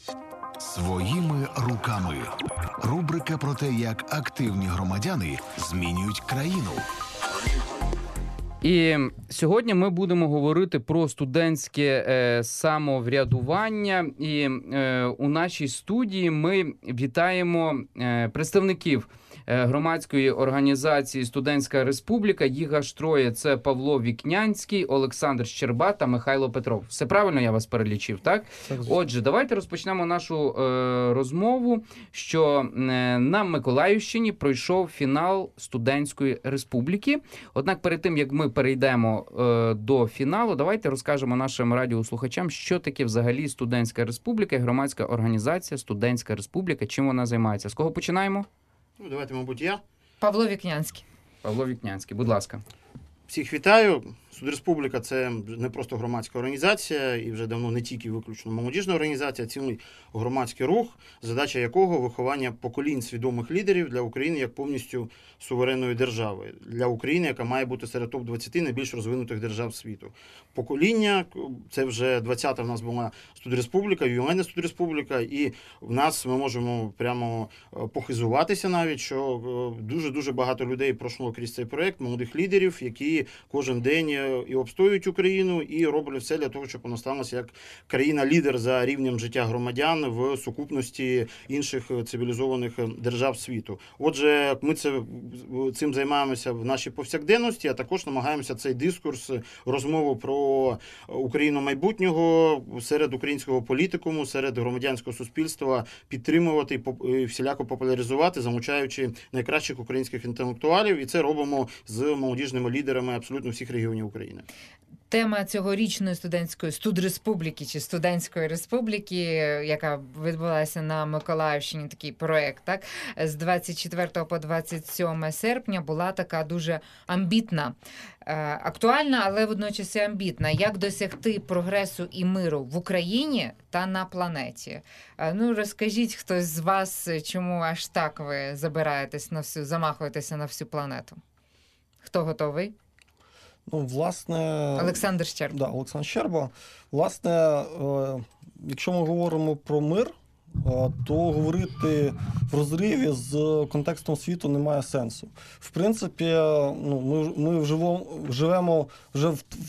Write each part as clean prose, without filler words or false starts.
Своїми руками. Рубрика про те, як активні громадяни змінюють країну. І сьогодні ми будемо говорити про студентське самоврядування. І у нашій студії ми вітаємо представників громадської організації «Студентська республіка». Їх аж троє. Це Павло Вікнянський, Олександр Щербат та Михайло Петров. Все правильно я вас перелічив, так? Отже, давайте розпочнемо нашу розмову, що на Миколаївщині пройшов фінал Студентської республіки. Однак перед тим, як ми перейдемо до фіналу, давайте розкажемо нашим радіослухачам, що таке взагалі Студентська республіка і громадська організація «Студентська республіка». Чим вона займається? З кого починаємо? Ну, давайте, мабуть, я. Павло Вікнянський. Павло Вікнянський, будь ласка. Всіх вітаю. Студреспубліка – це не просто громадська організація, і вже давно не тільки виключно молодіжна організація, а цілий громадський рух, задача якого – виховання поколінь свідомих лідерів для України як повністю суверенної держави. Для України, яка має бути серед топ-20 найбільш розвинутих держав світу. Покоління – це вже 20-та в нас була Студреспубліка, ювілейна Студреспубліка, і в нас ми можемо прямо похизуватися навіть, що дуже-дуже багато людей пройшло крізь цей проєкт, молодих лідерів, які кожен день і обстоюють Україну, і роблять все для того, щоб вона сталася як країна-лідер за рівнем життя громадян в сукупності інших цивілізованих держав світу. Отже, ми цим займаємося в нашій повсякденності, а також намагаємося цей дискурс, розмову про Україну майбутнього серед українського політикуму, серед громадянського суспільства підтримувати і всіляко популяризувати, залучаючи найкращих українських інтелектуалів, і це робимо з молодіжними лідерами абсолютно всіх регіонів України. Тема цьогорічної студреспубліки чи студентської республіки, яка відбулася на Миколаївщині, такий проєкт, так, з 24 по 27 серпня була така дуже амбітна, актуальна, але водночас і амбітна. Як досягти прогресу і миру в Україні та на планеті? Ну, розкажіть хтось з вас, чому аж так ви замахуєтеся на всю планету? Хто готовий? Ну, власне... Олександр Щерба. Да, Олександр Щерба. Власне, якщо ми говоримо про мир, то говорити в розриві з контекстом світу немає сенсу. В принципі, ми живемо вже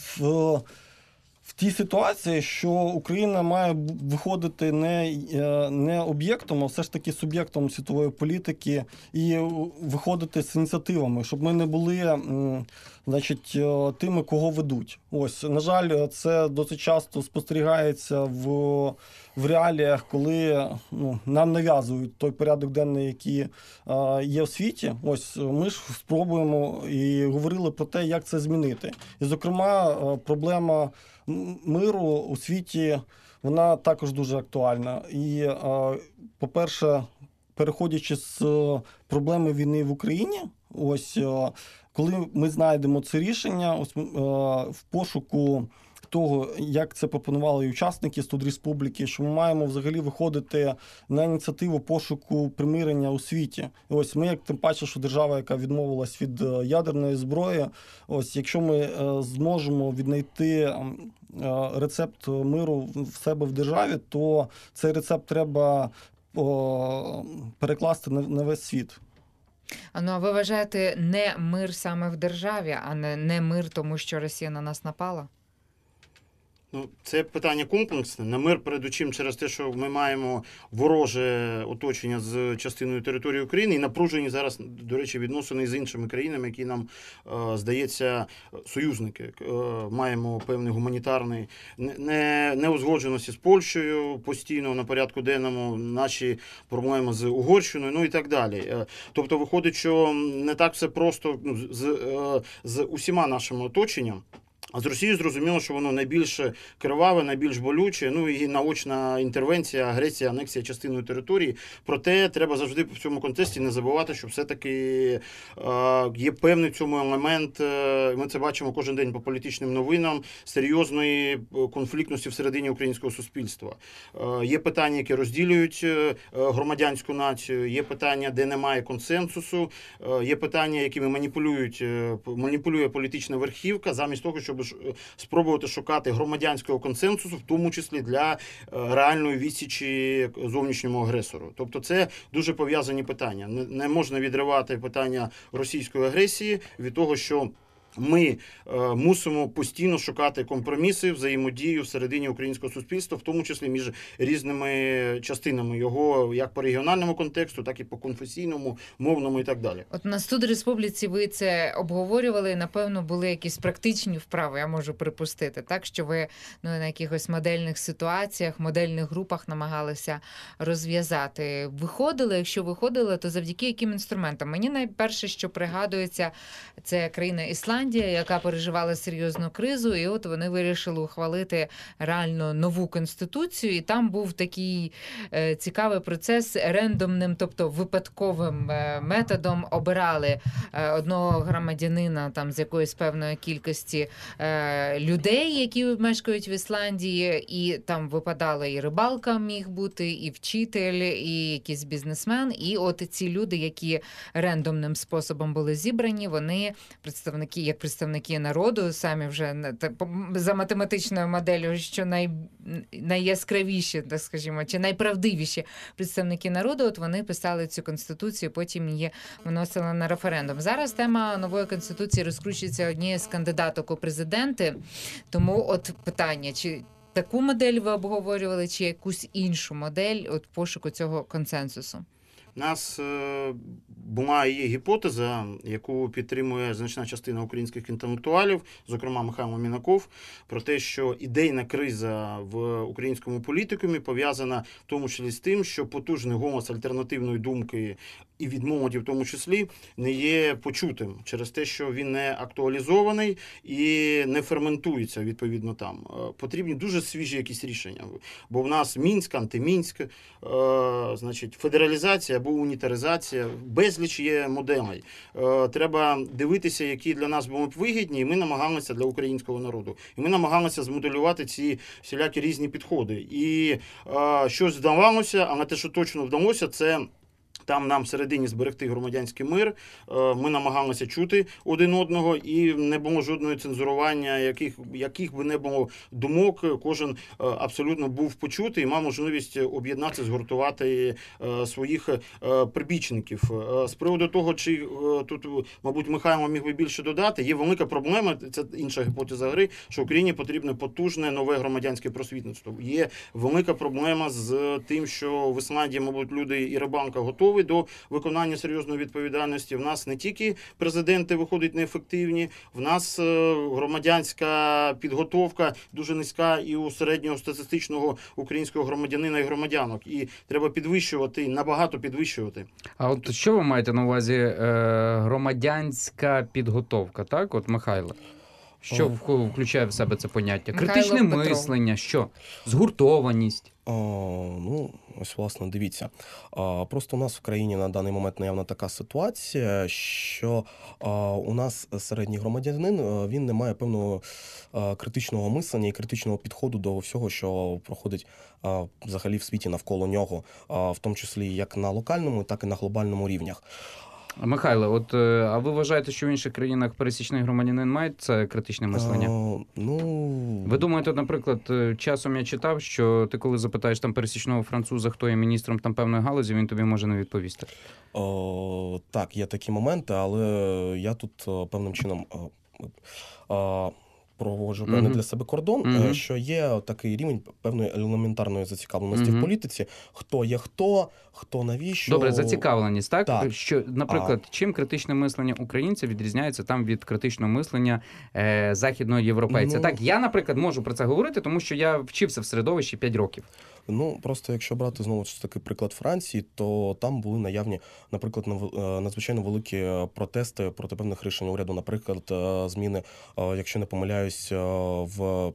в тій ситуації, що Україна має виходити не об'єктом, а все ж таки суб'єктом світової політики і виходити з ініціативами, щоб ми не були, тими, кого ведуть. Ось, на жаль, це досить часто спостерігається в реаліях, коли нам нав'язують той порядок денний, який є в світі. Ось, ми ж спробуємо і говорили про те, як це змінити. І, зокрема, проблема миру у світі, вона також дуже актуальна. І, по-перше, переходячи з проблеми війни в Україні, ось, коли ми знайдемо це рішення, ось, в пошуку того, як це пропонували і учасники Студреспубліки, що ми маємо взагалі виходити на ініціативу пошуку примирення у світі. Ось ми, як тим паче, що держава, яка відмовилась від ядерної зброї, ось якщо ми зможемо віднайти рецепт миру в себе в державі, то цей рецепт треба перекласти на весь світ. А ви вважаєте, не мир саме в державі, а не мир тому, що Росія на нас напала? Ну, це питання комплексне. На мир передусім через те, що ми маємо вороже оточення з частиною території України і напружені зараз, до речі, відносини з іншими країнами, які нам, здається, союзники. Маємо певний гуманітарний неузгодженості з Польщею постійно на порядку денному, наші проблеми з Угорщиною, ну і так далі. Тобто виходить, що не так все просто з усіма нашими оточенням. А з Росією зрозуміло, що воно найбільш криваве, найбільш болюче, ну і наочна інтервенція, агресія, анексія частиною території. Проте треба завжди в цьому контексті не забувати, що все-таки є певний в цьому елемент, ми це бачимо кожен день по політичним новинам, серйозної конфліктності всередині українського суспільства. Є питання, які розділюють громадянську націю, є питання, де немає консенсусу, є питання, якими маніпулює політична верхівка, замість того, щоб спробувати шукати громадянського консенсусу, в тому числі для реальної відсічі зовнішньому агресору. Тобто це дуже пов'язані питання. Не можна відривати питання російської агресії від того, що ми мусимо постійно шукати компроміси, взаємодію всередині українського суспільства, в тому числі між різними частинами його, як по регіональному контексту, так і по конфесійному, мовному і так далі. От на Студреспубліці ви це обговорювали, і, напевно, були якісь практичні вправи, я можу припустити, так, що ви на якихось модельних ситуаціях, модельних групах намагалися розв'язати. Виходили, якщо виходили, то завдяки яким інструментам? Мені найперше, що пригадується, це країна Ісландія, яка переживала серйозну кризу, і от вони вирішили ухвалити реально нову конституцію, і там був такий цікавий процес рендомним, тобто випадковим методом обирали одного громадянина там з якоїсь певної кількості людей, які мешкають в Ісландії, і там випадала і рибалка міг бути, і вчитель, і якийсь бізнесмен, і от ці люди, які рендомним способом були зібрані, вони як представники народу, самі вже за математичною моделлю, що найяскравіші, так скажімо, чи найправдивіші представники народу, от вони писали цю конституцію, потім її виносили на референдум. Зараз тема нової конституції розкручується однією з кандидаток у президенти, тому от питання, чи таку модель ви обговорювали, чи якусь іншу модель от пошуку цього консенсусу? У нас була є гіпотеза, яку підтримує значна частина українських інтелектуалів, зокрема Михайло Мінаков, про те, що ідейна криза в українському політикумі пов'язана в тому числі з тим, що потужний голос альтернативної думки і від молоді в тому числі не є почутим через те, що він не актуалізований і не ферментується відповідно там. Потрібні дуже свіжі якісь рішення, бо в нас Мінськ, антимінськ, значить, федералізація або унітаризація, безліч є моделей. Треба дивитися, які для нас будуть вигідні, і ми намагалися для українського народу. І ми намагалися змоделювати ці всілякі різні підходи. І щось вдавалося, але те, що точно вдалося, це там нам всередині зберегти громадянський мир, ми намагалися чути один одного, і не було жодного цензурування, яких би не було думок, кожен абсолютно був почутий і мав можливість об'єднатися, згуртувати своїх прибічників. З приводу того, чи тут, мабуть, Михайло міг би більше додати, є велика проблема, це інша гіпотеза гри, що Україні потрібне потужне нове громадянське просвітництво. Є велика проблема з тим, що в Ісландії, мабуть, люди і рибалка готові до виконання серйозної відповідальності. В нас не тільки президенти виходять неефективні, в нас громадянська підготовка дуже низька і у середнього статистичного українського громадянина і громадянок. І треба підвищувати, набагато підвищувати. А от що ви маєте на увазі громадянська підготовка, так? От, Михайло? Що включає в себе це поняття? Критичне мислення, що? Згуртованість? Ну, ось, власне, дивіться. Просто у нас в країні на даний момент наявна така ситуація, що у нас середній громадянин, він не має певного критичного мислення і критичного підходу до всього, що проходить взагалі в світі навколо нього, в тому числі як на локальному, так і на глобальному рівнях. Михайло, от, а ви вважаєте, що в інших країнах пересічний громадянин має це критичне мислення? Ви думаєте, наприклад, часом я читав, що ти коли запитаєш там пересічного француза, хто є міністром там певної галузі, він тобі може не відповісти? Так, є такі моменти, але я тут певним чином проводжу певний для себе кордон, що є такий рівень певної елементарної зацікавленості в політиці. Хто є хто навіщо. Добре, зацікавленість, так? Так. Що, наприклад, чим критичне мислення українця відрізняється там від критичного мислення західного європейця? Так, я, наприклад, можу про це говорити, тому що я вчився в середовищі 5 років. Ну, просто якщо брати, знову ж таки, приклад Франції, то там були наявні, наприклад, надзвичайно великі протести проти певних рішень уряду, наприклад, зміни, якщо не помиляюсь, в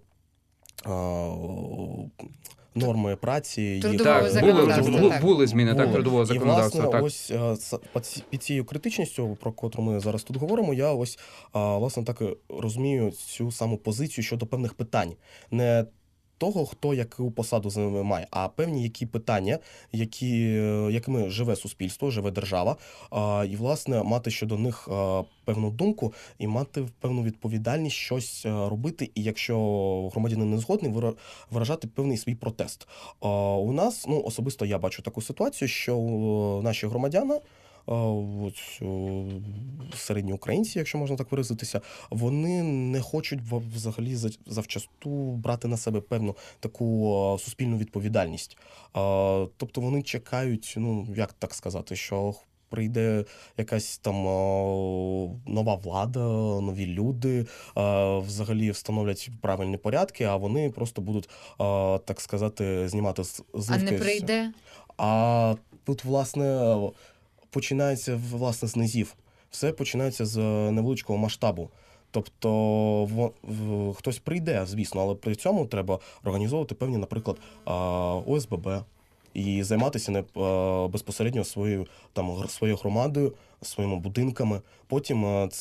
норми праці. Були зміни трудового законодавства. І, власне, ось під цією критичністю, про котру ми зараз тут говоримо, я ось, власне, так розумію цю саму позицію щодо певних питань. Не того, хто яку посаду займає, а певні які питання, якими живе суспільство, живе держава, і, власне, мати щодо них певну думку і мати певну відповідальність щось робити, і якщо громадянин не згодний, виражати певний свій протест. У нас, особисто я бачу таку ситуацію, що наші громадяни, середні українці, якщо можна так виразитися, вони не хочуть взагалі завчасту брати на себе певну таку суспільну відповідальність. Тобто вони чекають, як так сказати, що прийде якась там нова влада, нові люди, взагалі встановлять правильні порядки, а вони просто будуть, так сказати, знімати з А не прийде? А тут, власне, починається, з низів. Все починається з невеличкого масштабу. Тобто хтось прийде, звісно, але при цьому треба організовувати певні, наприклад, ОСББ і займатися безпосередньо своєю громадою, своїми будинками. Потім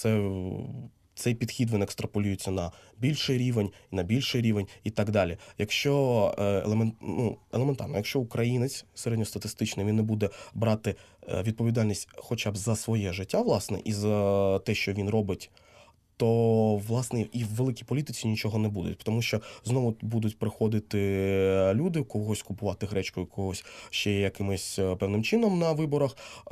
цей підхід він екстраполюється на більший рівень і так далі. Якщо елементарно, якщо українець середньостатистичний, він не буде брати відповідальність хоча б за своє життя, власне, і за те, що він робить, то, власне, і в великій політиці нічого не буде. Тому що знову будуть приходити люди, когось купувати гречкою, когось ще якимось певним чином на виборах,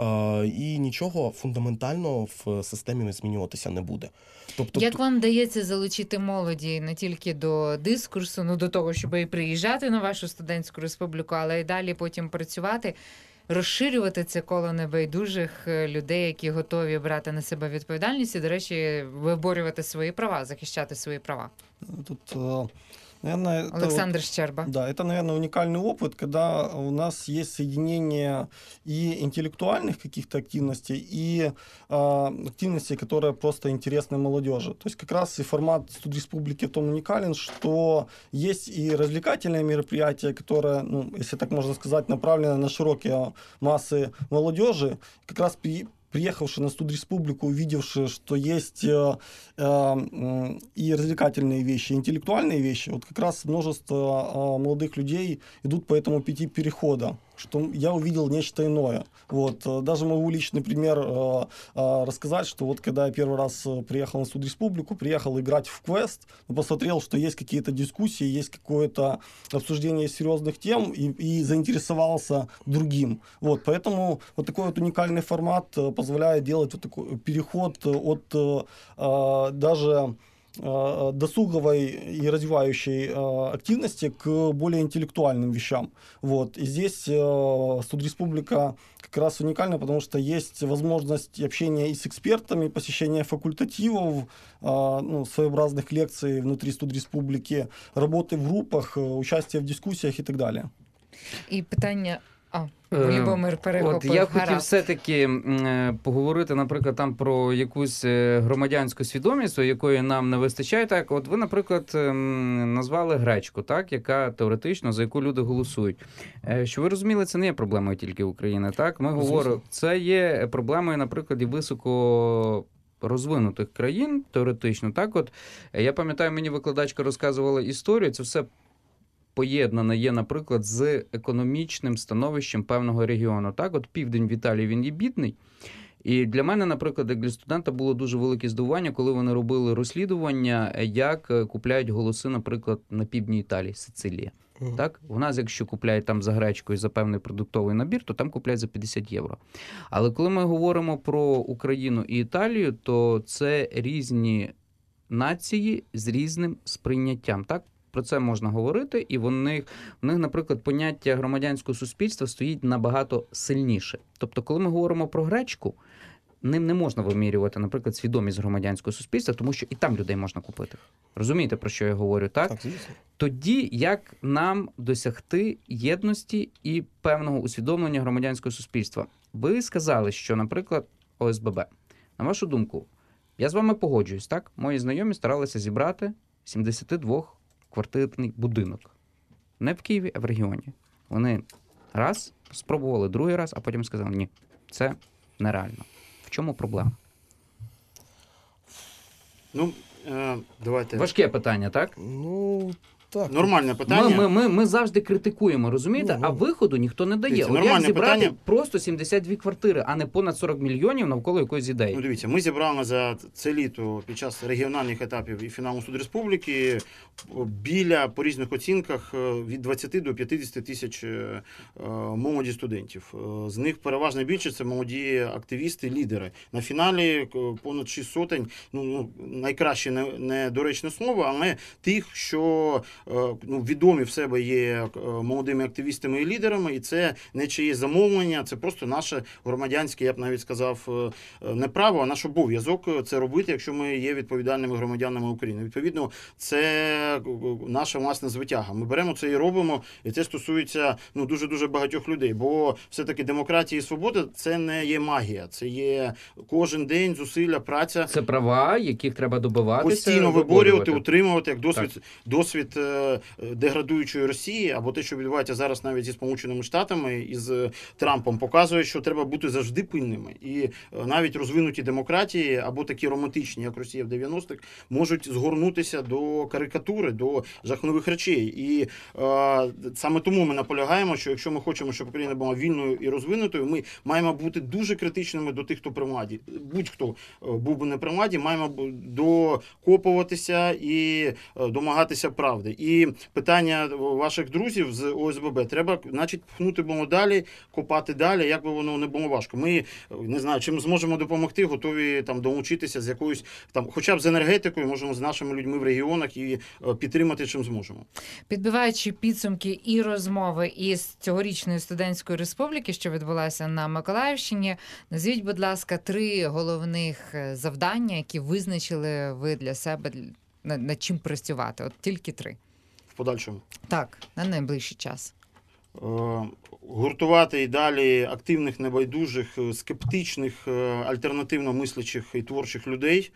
і нічого фундаментально в системі змінюватися не буде. Тобто, як вам вдається залучити молоді не тільки до дискурсу, до того, щоб і приїжджати на вашу студентську республіку, але й далі потім працювати, розширювати це коло небайдужих людей, які готові брати на себе відповідальність і, до речі, виборювати свої права, захищати свої права? Тут, наверное, Александр Щерба. Да, это, наверное, уникальный опыт, когда у нас есть соединение и интеллектуальных каких-то активностей, и активностей, которые просто интересны молодежи. То есть как раз и формат студреспублики в том уникален, что есть и развлекательные мероприятия, которые, если так можно сказать, направлены на широкие массы молодежи, как раз приехавший на студреспублику, увидевший, что есть и развлекательные вещи, и интеллектуальные вещи, вот как раз множество молодых людей идут по этому пути перехода, что я увидел нечто иное. Вот. Даже могу личный пример рассказать, что вот когда я первый раз приехал на студреспублику, приехал играть в квест, посмотрел, что есть какие-то дискуссии, есть какое-то обсуждение серьезных тем и заинтересовался другим. Вот. Поэтому вот такой вот уникальный формат позволяет делать вот такой переход от даже досуговой и развивающей активности к более интеллектуальным вещам. Вот. И здесь студреспублика как раз уникальна, потому что есть возможность общения и с экспертами, посещения факультативов, своеобразных лекций внутри студреспублики, работы в группах, участия в дискуссиях и так далее. І питання... Любомир перехопив. Я хотів все-таки поговорити, наприклад, там про якусь громадянську свідомість, якої нам не вистачає. Так, от ви, наприклад, назвали гречку, так, яка теоретично, за яку люди голосують. Що ви розуміли, це не є проблемою тільки України, так? Ми говоримо, це є проблемою, наприклад, і високо розвинутих країн, теоретично. Так, от, я пам'ятаю, мені викладачка розказувала історію, це все поєднане є, наприклад, з економічним становищем певного регіону. Так, от південь в Італії, він є бідний. І для мене, наприклад, як для студента, було дуже велике здивування, коли вони робили розслідування, як купляють голоси, наприклад, на півдні Італії, Сицилія. Так? У нас, якщо купляють там за гречкою за певний продуктовий набір, то там купляють за 50 євро. Але коли ми говоримо про Україну і Італію, то це різні нації з різним сприйняттям. Так? Про це можна говорити, і в них, наприклад, поняття громадянського суспільства стоїть набагато сильніше. Тобто, коли ми говоримо про гречку, ним не можна вимірювати, наприклад, свідомість громадянського суспільства, тому що і там людей можна купити. Розумієте, про що я говорю, так? Так, звісно. Тоді, як нам досягти єдності і певного усвідомлення громадянського суспільства? Ви сказали, що, наприклад, ОСББ. На вашу думку, я з вами погоджуюсь, так? Мої знайомі старалися зібрати 72-квартирний будинок. Не в Києві, а в регіоні. Вони раз спробували, другий раз, а потім сказали, ні, це нереально. В чому проблема? Ну, давайте. Важке питання, так? Ну, Так. Нормальне питання. Ми завжди критикуємо, розумієте? А виходу ніхто не дає. Дивіться, От як нормальне зібрати питання. просто 72 квартири, а не понад 40 мільйонів навколо якоїсь ідеї? Ну, дивіться, ми зібрали за це літо під час регіональних етапів і фіналу Суд Республіки біля, по різних оцінках, від 20 до 50 тисяч молоді студентів. З них переважна більшість – це молоді активісти, лідери. На фіналі понад 6 сотень, найкраще недоречне слово, але тих, що відомі в себе є молодими активістами і лідерами, і це не чиє замовлення, це просто наше громадянське, я б навіть сказав, не право, а наш обов'язок це робити, якщо ми є відповідальними громадянами України. Відповідно, це наша власна звитяга. Ми беремо це і робимо, і це стосується дуже-дуже багатьох людей, бо все-таки демократія і свобода – це не є магія, це є кожен день зусилля, праця. Це права, яких треба добиватися. Постійно виборювати, утримувати, як досвід деградуючої Росії, або те, що відбувається зараз навіть зі Сполученими Штатами і з Трампом, показує, що треба бути завжди пильними. І навіть розвинуті демократії, або такі романтичні, як Росія в 90-х, можуть згорнутися до карикатури, до жахливих речей. І саме тому ми наполягаємо, що якщо ми хочемо, щоб Україна була вільною і розвинутою, ми маємо бути дуже критичними до тих, хто при владі. Будь-хто був би не при владі, маємо докопуватися і домагатися правди. І питання ваших друзів з ОСББ треба, значить, пхнути було далі, копати далі, як би воно не було важко. Ми, не знаю, чим зможемо допомогти, готові долучитися з якоюсь, хоча б з енергетикою, можемо з нашими людьми в регіонах і підтримати, чим зможемо. Підбиваючи підсумки і розмови із цьогорічної студентської республіки, що відбулася на Миколаївщині, назвіть, будь ласка, 3 головних завдання, які визначили ви для себе, над чим працювати. От тільки 3. В подальшому. Так, на найближчий час. Гуртувати і далі активних, небайдужих, скептичних, альтернативно мислячих і творчих людей.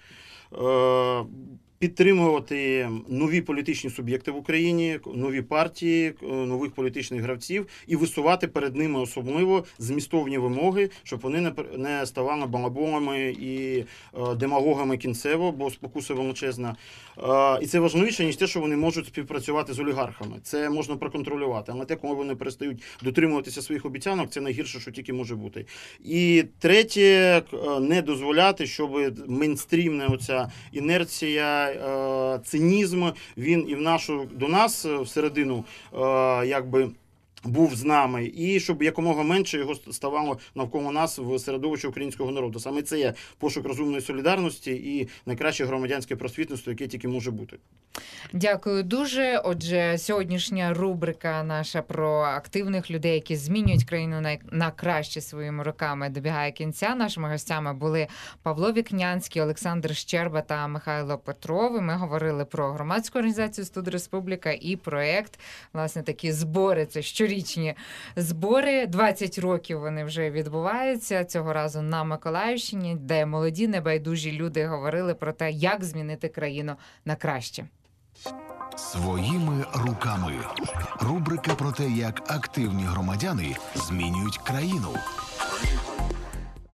Підтримувати нові політичні суб'єкти в Україні, нові партії, нових політичних гравців і висувати перед ними особливо змістовні вимоги, щоб вони не ставали балаболами і демагогами кінцево, бо спокуса величезна. І це важливіше, ніж те, що вони можуть співпрацювати з олігархами. Це можна проконтролювати. Але те, коли вони перестають дотримуватися своїх обіцянок, це найгірше, що тільки може бути. І третє, не дозволяти, щоб мейнстрімна оця інерція, цинізм, він і до нас всередину, був з нами, і щоб якомога менше його ставало навколо нас в середовищі українського народу. Саме це є пошук розумної солідарності і найкраще громадянське просвітництво, яке тільки може бути. Дякую дуже. Отже, сьогоднішня рубрика наша про активних людей, які змінюють країну на краще своїми роками, добігає кінця. Нашими гостями були Павло Вікнянський, Олександр Щерба та Михайло Петров. Ми говорили про громадську організацію «Студ Республіка» і проєкт, власне, такі збори, це щорічні збори. 20 років вони вже відбуваються, цього разу на Миколаївщині, де молоді, небайдужі люди говорили про те, як змінити країну на краще. Своїми руками. Рубрика про те, як активні громадяни змінюють країну.